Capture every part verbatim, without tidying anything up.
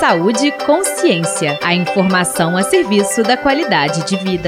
Saúde e Consciência. A informação a serviço da qualidade de vida.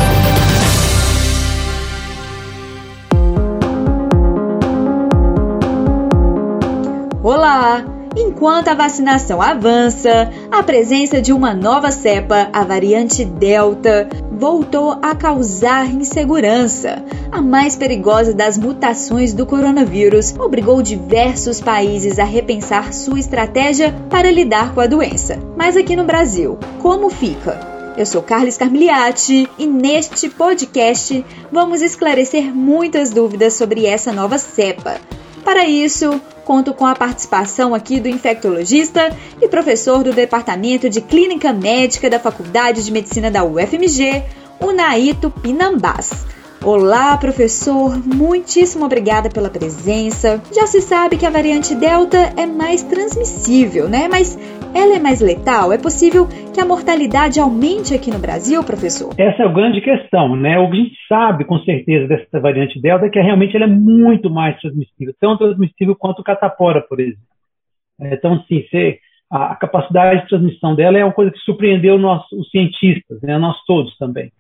Olá! Enquanto a vacinação avança, a presença de uma nova cepa, a variante Delta, voltou a causar insegurança. A mais perigosa das mutações do coronavírus obrigou diversos países a repensar sua estratégia para lidar com a doença. Mas aqui no Brasil, como fica? Eu sou Carles Carmigliati e neste podcast vamos esclarecer muitas dúvidas sobre essa nova cepa. Para isso, conto com a participação aqui do infectologista e professor do Departamento de Clínica Médica da Faculdade de Medicina da U F M G, Unai Tupinambás. Olá, professor, muitíssimo obrigada pela presença. Já se sabe que a variante Delta é mais transmissível, né? Mas ela é mais letal? É possível que a mortalidade aumente aqui no Brasil, professor? Essa é a grande questão, né? O que a gente sabe com certeza dessa variante Delta é que realmente ela é muito mais transmissível, tão transmissível quanto o catapora, por exemplo. Então, assim, a capacidade de transmissão dela é uma coisa que surpreendeu nós, os cientistas, né? Nós todos também.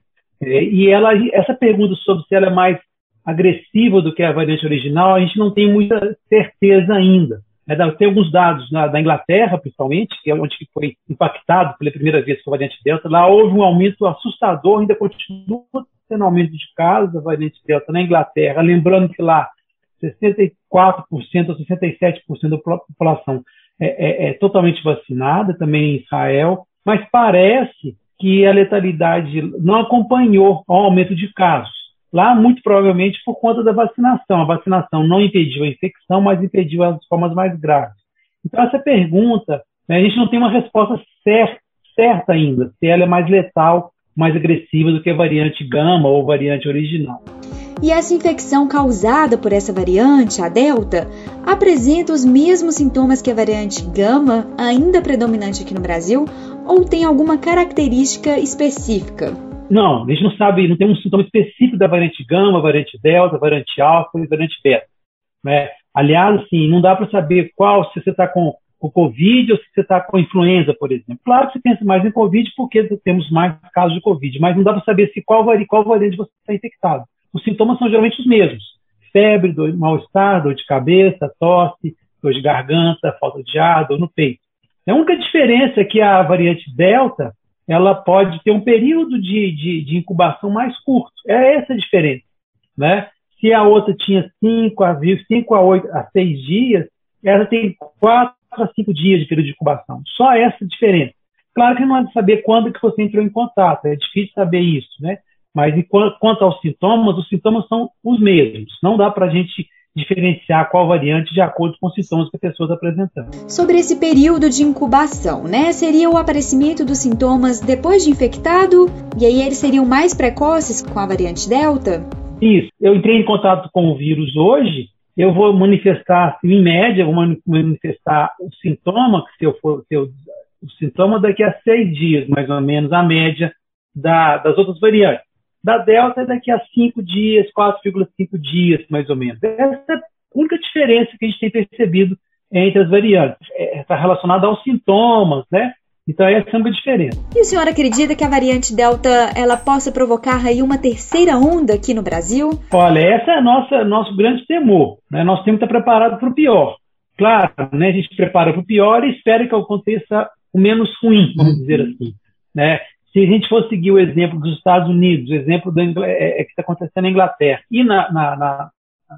E ela, essa pergunta sobre se ela é mais agressiva do que a variante original, a gente não tem muita certeza ainda. Tem alguns dados na, da Inglaterra, principalmente, que é onde foi impactado pela primeira vez com a variante Delta. Lá houve um aumento assustador, ainda continua tendo aumento de casos da variante Delta na Inglaterra. Lembrando que lá sessenta e quatro por cento ou sessenta e sete por cento da população é, é, é totalmente vacinada, também em Israel, mas parece que a letalidade não acompanhou o aumento de casos. Lá, muito provavelmente, por conta da vacinação. A vacinação não impediu a infecção, mas impediu as formas mais graves. Então, essa pergunta, né, a gente não tem uma resposta certa, certa ainda, se ela é mais letal, mais agressiva do que a variante Gama ou variante original. E essa infecção causada por essa variante, a Delta, apresenta os mesmos sintomas que a variante Gama, ainda predominante aqui no Brasil, ou tem alguma característica específica? Não, a gente não sabe, não tem um sintoma específico da variante Gama, variante Delta, variante Alfa e variante Beta. Né? Aliás, assim, não dá para saber qual, se você está com o Covid ou se você está com influenza, por exemplo. Claro que você pensa mais em Covid porque temos mais casos de Covid, mas não dá para saber se qual, vari, qual variante você está infectado. Os sintomas são geralmente os mesmos. Febre, dor, mal-estar, dor de cabeça, tosse, dor de garganta, falta de ar, dor no peito. A única diferença é que a variante Delta, ela pode ter um período de, de, de incubação mais curto. É essa a diferença. Né? Se a outra tinha cinco a oito a seis dias, ela tem quatro a cinco dias de período de incubação. Só essa diferença. Claro que não é de saber quando que você entrou em contato, é difícil saber isso, né? Mas quanto aos sintomas, os sintomas são os mesmos. Não dá para a gente diferenciar qual variante de acordo com os sintomas que a pessoa está apresentando. Sobre esse período de incubação, né? Seria o aparecimento dos sintomas depois de infectado? E aí eles seriam mais precoces com a variante Delta? Isso. Eu entrei em contato com o vírus hoje, eu vou manifestar, em média, vou manifestar o sintoma, se eu for, se eu, o sintoma daqui a seis dias, mais ou menos, a média da, das outras variantes. Da Delta é daqui a cinco dias, quatro vírgula cinco dias, mais ou menos. Essa é a única diferença que a gente tem percebido entre as variantes. Está relacionada aos sintomas, né? Então, essa é uma diferença. E o senhor acredita que a variante Delta ela possa provocar aí uma terceira onda aqui no Brasil? Olha, esse é nossa, nosso grande temor. Né? Nós temos que estar preparados para o pior. Claro, né? A gente prepara para o pior e espera que aconteça o menos ruim, vamos dizer assim. Né? Se a gente for seguir o exemplo dos Estados Unidos, o exemplo do, é, é, que está acontecendo na Inglaterra e na, na, na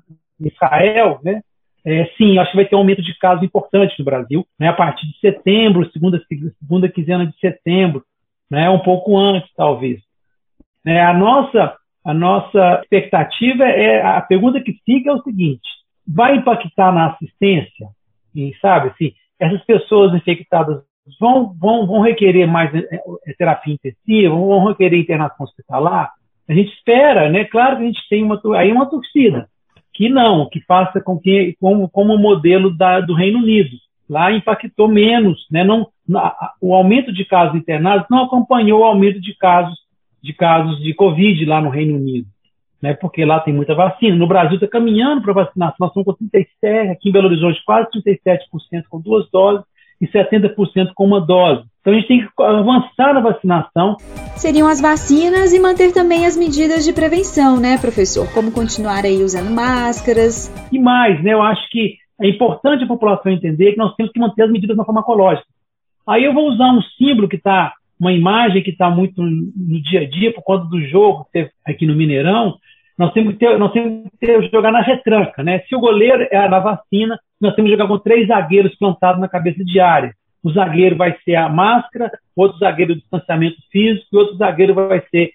Israel, né? É, sim, acho que vai ter um aumento de casos importante no Brasil, né? A partir de setembro, segunda, segunda quinzena de setembro, né? Um pouco antes, talvez. Né? A, nossa, a nossa expectativa é, a pergunta que fica é o seguinte: vai impactar na assistência? E, sabe, assim, essas pessoas infectadas Vão, vão, vão requerer mais terapia intensiva, vão requerer internação hospitalar? A gente espera, né? Claro que a gente tem uma, aí uma torcida, que não, que faça com que, como, como o modelo da, do Reino Unido. Lá impactou menos, né? Não, o aumento de casos internados não acompanhou o aumento de casos de, casos de Covid lá no Reino Unido, né? Porque lá tem muita vacina. No Brasil está caminhando para vacinação, nós estamos com trinta e sete por cento, aqui em Belo Horizonte quase trinta e sete por cento com duas doses, e setenta por cento com uma dose. Então a gente tem que avançar na vacinação. Seriam as vacinas e manter também as medidas de prevenção, né, professor? Como continuar aí usando máscaras. E mais, né, eu acho que é importante a população entender que nós temos que manter as medidas não farmacológicas. Aí eu vou usar um símbolo que está, uma imagem que está muito no dia a dia, por conta do jogo aqui no Mineirão. Nós temos que ter, nós temos que ter, jogar na retranca, né? Se o goleiro é na vacina, nós temos que jogar com três zagueiros plantados na cabeça de área. O zagueiro vai ser a máscara, outro zagueiro o distanciamento físico e outro zagueiro vai ser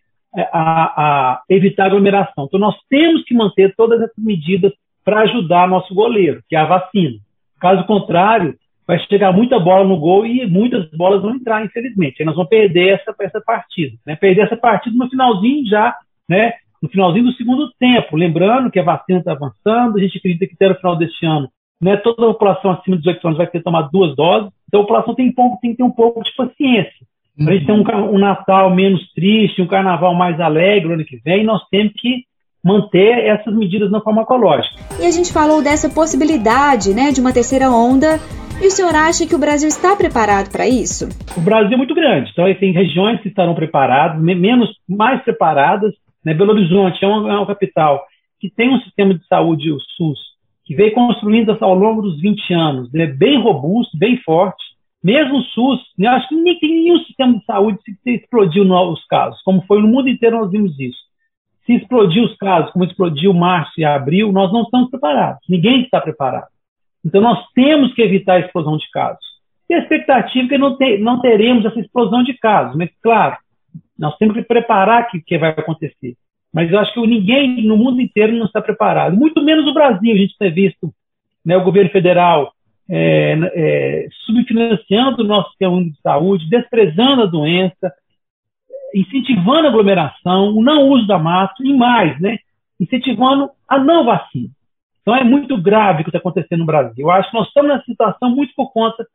a, a evitar aglomeração. Então nós temos que manter todas essas medidas para ajudar nosso goleiro, que é a vacina. Caso contrário, vai chegar muita bola no gol e muitas bolas vão entrar, infelizmente. Aí nós vamos perder essa, essa partida. Né? Perder essa partida no finalzinho já, né? No finalzinho do segundo tempo. Lembrando que a vacina está avançando, a gente acredita que até no final deste ano, né, toda a população acima de dezoito anos vai ter tomado duas doses, então a população tem, tem que ter um pouco de paciência. Uhum. A gente tem um, um Natal menos triste, um Carnaval mais alegre no ano que vem, e nós temos que manter essas medidas não farmacológicas. E a gente falou dessa possibilidade, né, de uma terceira onda. E o senhor acha que o Brasil está preparado para isso? O Brasil é muito grande, então tem regiões que estarão preparadas, menos, mais preparadas. Né? Belo Horizonte é uma, é uma capital que tem um sistema de saúde, o SUS, que veio construindo ao longo dos vinte anos, né? Bem robusto, bem forte. Mesmo o SUS, eu acho que nem tem nenhum sistema de saúde que explodiu novos casos, como foi no mundo inteiro nós vimos isso. Se explodir os casos, como explodiu março e abril, nós não estamos preparados, ninguém está preparado. Então, nós temos que evitar a explosão de casos. E a expectativa é que não, te, não teremos essa explosão de casos. Mas, claro, nós temos que preparar que, que vai acontecer. Mas eu acho que ninguém no mundo inteiro não está preparado. Muito menos o Brasil. A gente tem visto, né, o governo federal é, é, subfinanciando o nosso sistema de saúde, desprezando a doença, incentivando a aglomeração, o não uso da máscara e mais, né, incentivando a não vacina. Então é muito grave o que está acontecendo no Brasil. Eu acho que nós estamos nessa situação muito por conta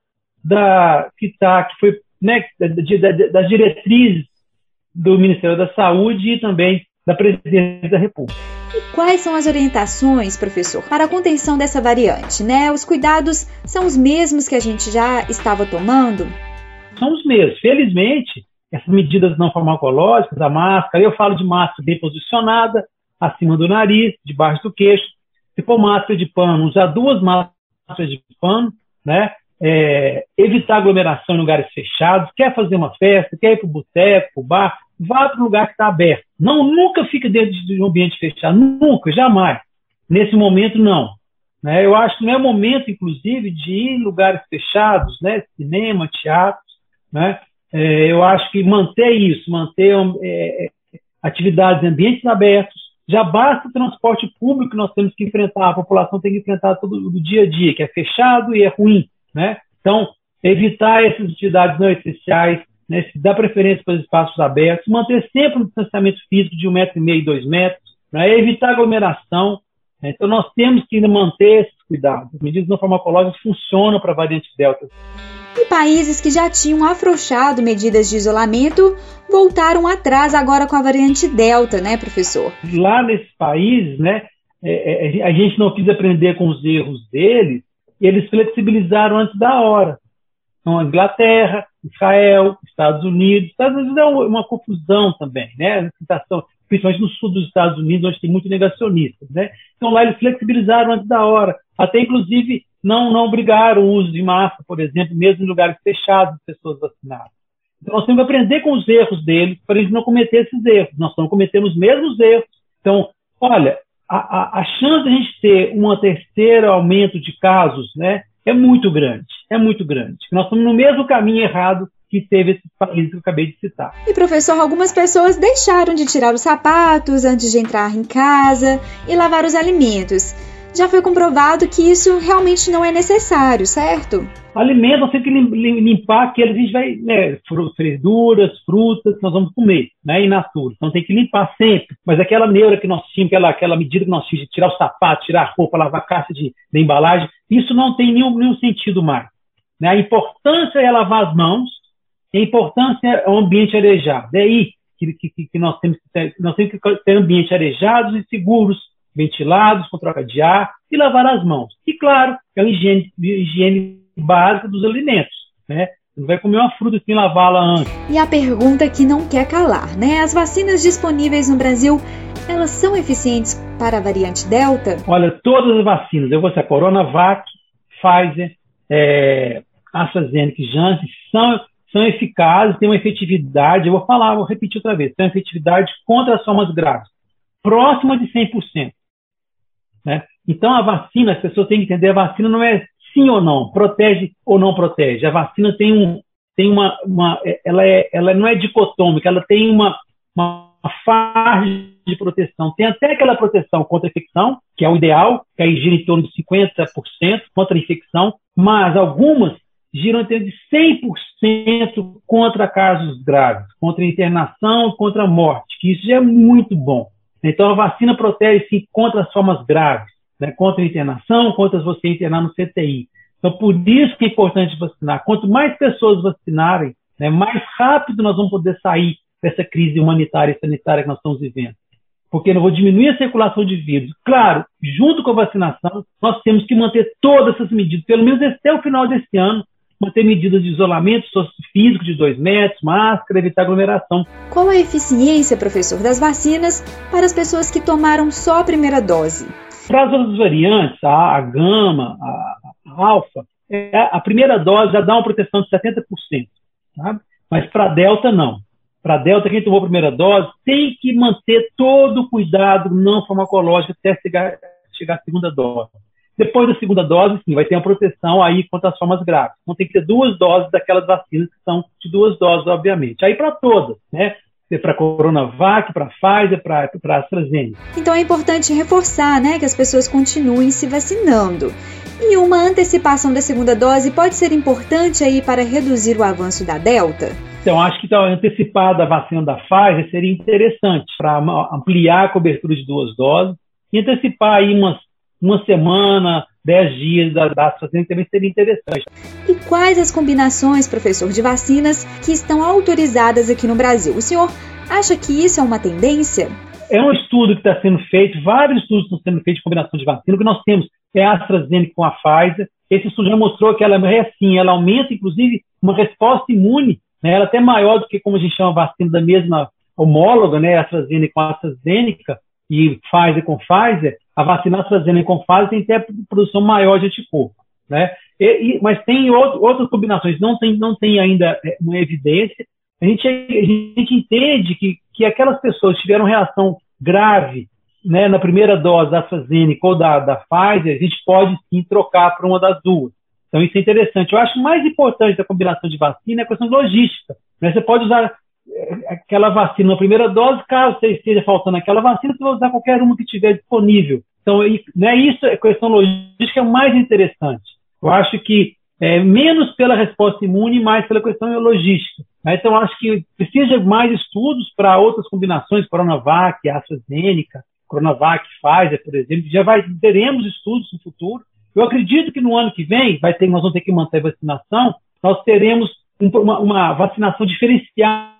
da, que, tá, que foi, né, das diretrizes do Ministério da Saúde e também da Presidência da República. E quais são as orientações, professor, para a contenção dessa variante? Né? Os cuidados são os mesmos que a gente já estava tomando? São os mesmos. Felizmente, essas medidas não farmacológicas, a máscara, eu falo de máscara bem posicionada, acima do nariz, debaixo do queixo. Se for máscara de pano, usar duas máscaras de pano, né? É, evitar aglomeração em lugares fechados. Quer fazer uma festa, quer ir para o boteco, para o bar, vá para o lugar que está aberto. Não, nunca fique dentro de um ambiente fechado, nunca, jamais. Nesse momento, não. Né? Eu acho que não é momento, inclusive, de ir em lugares fechados, né? Cinema, teatro. Né? É, eu acho que manter isso, manter é, atividades em ambientes abertos. Já basta o transporte público que nós temos que enfrentar, a população tem que enfrentar todo o dia a dia, que é fechado e é ruim. Né? Então, evitar essas atividades não essenciais, né? Dar preferência para os espaços abertos, manter sempre um distanciamento físico de um metro e meio, dois metros, né? Evitar aglomeração. Né? Então, nós temos que manter esses cuidados. As medidas não farmacológicas funcionam para a variante Delta. E países que já tinham afrouxado medidas de isolamento voltaram atrás agora com a variante Delta, né, professor? Lá nesses países, né, é, é, a gente não quis aprender com os erros deles, e eles flexibilizaram antes da hora. Então, a Inglaterra, Israel, Estados Unidos. Estados Unidos é uma confusão também, né? Principalmente no sul dos Estados Unidos, onde tem muito negacionistas, né? Então, lá eles flexibilizaram antes da hora. Até, inclusive, não, não obrigaram o uso de máscara, por exemplo, mesmo em lugares fechados de pessoas vacinadas. Então, nós temos que aprender com os erros deles para eles não cometer esses erros. Nós estamos cometendo os mesmos erros. Então, olha, a, a, a chance de a gente ter um terceiro aumento de casos, né, é muito grande, é muito grande. Nós estamos no mesmo caminho errado que teve esses países que eu acabei de citar. E, professor, algumas pessoas deixaram de tirar os sapatos antes de entrar em casa e lavar os alimentos. Já foi comprovado que isso realmente não é necessário, certo? Alimentos, nós temos que limpar aqueles, a gente vai, né, verduras, frutas que nós vamos comer, né, in natura. Então tem que limpar sempre. Mas aquela neura que nós tínhamos, aquela, aquela medida que nós tínhamos de tirar o sapato, tirar a roupa, lavar a caixa de, de embalagem, isso não tem nenhum, nenhum sentido mais. Né? A importância é lavar as mãos, a importância é o ambiente arejado. É aí que, que, que nós, temos que ter, nós temos que ter ambientes arejados e seguros, ventilados, com troca de ar, e lavar as mãos. E, claro, é a higiene, a higiene básica dos alimentos. né? Você não vai comer uma fruta sem lavá-la antes. E a pergunta que não quer calar, né? As vacinas disponíveis no Brasil, elas são eficientes para a variante Delta? Olha, todas as vacinas, eu vou ser a Coronavac, Pfizer, é, AstraZeneca e Janssen, são, são eficazes, têm uma efetividade, eu vou falar, vou repetir outra vez, tem uma efetividade contra as formas graves, próxima de cem por cento. Né? Então, a vacina, as pessoas têm que entender, a vacina não é sim ou não, protege ou não protege. A vacina tem, um, tem uma, uma ela, é, ela não é dicotômica, ela tem uma, uma faixa de proteção. Tem até aquela proteção contra a infecção, que é o ideal, que aí gira em torno de cinquenta por cento contra a infecção, mas algumas giram em torno de cem por cento contra casos graves, contra internação, contra a morte, que isso já é muito bom. Então, a vacina protege, sim, contra as formas graves, né, contra a internação, contra você internar no C T I. Então, por isso que é importante vacinar. Quanto mais pessoas vacinarem, né, mais rápido nós vamos poder sair dessa crise humanitária e sanitária que nós estamos vivendo. Porque não vou diminuir a circulação de vírus. Claro, junto com a vacinação, nós temos que manter todas essas medidas, pelo menos até o final desse ano, manter medidas de isolamento físico de dois metros, máscara, evitar aglomeração. Qual a eficiência, professor, das vacinas para as pessoas que tomaram só a primeira dose? Para as outras variantes, a, a gama, a, a alfa, é, a primeira dose já dá uma proteção de setenta por cento, sabe? Mas para a delta, não. Para a delta, quem tomou a primeira dose tem que manter todo o cuidado não farmacológico até chegar, chegar à segunda dose. Depois da segunda dose, sim, vai ter uma proteção aí contra as formas graves. Então tem que ter duas doses daquelas vacinas que são de duas doses, obviamente. Aí para todas, né? Para a Coronavac, para a Pfizer, para a AstraZeneca. Então é importante reforçar, né, que as pessoas continuem se vacinando. E uma antecipação da segunda dose pode ser importante aí para reduzir o avanço da Delta? Então, acho que então, antecipar a vacina da Pfizer seria interessante para ampliar a cobertura de duas doses e antecipar aí umas, uma semana, dez dias da, da AstraZeneca também seria interessante. E quais as combinações, professor, de vacinas que estão autorizadas aqui no Brasil? O senhor acha que isso é uma tendência? É um estudo que está sendo feito, vários estudos estão sendo feitos de combinação de vacina. O que nós temos é a AstraZeneca com a Pfizer. Esse estudo já mostrou que ela é assim, ela aumenta, inclusive, uma resposta imune, né? Ela é até maior do que, como a gente chama, a vacina da mesma homóloga, né? A AstraZeneca com a AstraZeneca e Pfizer com Pfizer. A vacina AstraZeneca com Pfizer tem até produção maior de anticorpo, né? E, e, mas tem outro, outras combinações, não tem, não tem ainda uma evidência. A gente, a gente entende que, que aquelas pessoas que tiveram reação grave, né, na primeira dose da AstraZeneca ou da, da Pfizer, a gente pode sim trocar para uma das duas. Então isso é interessante. Eu acho que o mais importante da combinação de vacina é a questão logística, né? Você pode usar aquela vacina na primeira dose, caso você esteja faltando aquela vacina, você vai usar qualquer uma que tiver disponível. Então, né, isso, a questão logística é o mais interessante. Eu acho que é, menos pela resposta imune, mais pela questão logística. Né? Então, eu acho que precisa de mais estudos para outras combinações, Coronavac, AstraZeneca, Coronavac, Pfizer, por exemplo. Já vai, teremos estudos no futuro. Eu acredito que no ano que vem, vai ter, nós vamos ter que manter a vacinação, nós teremos um, uma, uma vacinação diferenciada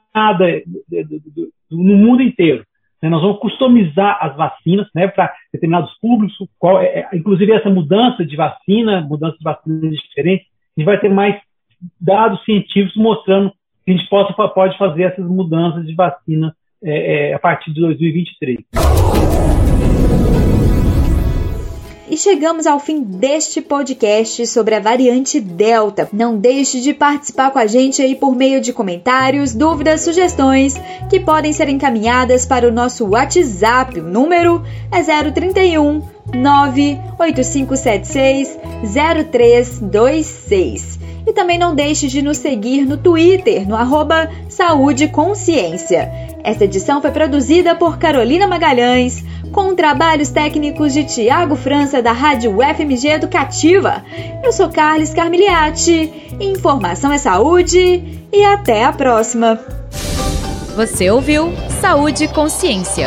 no mundo inteiro. Né? Nós vamos customizar as vacinas, né, para determinados públicos, qual é, inclusive essa mudança de vacina, mudança de vacinas diferentes, a gente vai ter mais dados científicos mostrando que a gente possa, pode fazer essas mudanças de vacina é, é, a partir de dois mil e vinte e três. E chegamos ao fim deste podcast sobre a variante Delta. Não deixe de participar com a gente aí por meio de comentários, dúvidas, sugestões, que podem ser encaminhadas para o nosso WhatsApp. O número é zero trinta e um, nove oito cinco sete seis, zero três dois seis. E também não deixe de nos seguir no Twitter, no arroba Saúde Consciência. Esta edição foi produzida por Carolina Magalhães, com trabalhos técnicos de Tiago França, da Rádio U F M G Educativa. Eu sou Carles Carmiliati, informação é saúde e até a próxima. Você ouviu Saúde e Consciência,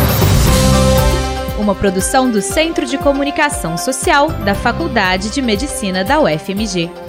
uma produção do Centro de Comunicação Social da Faculdade de Medicina da U F M G.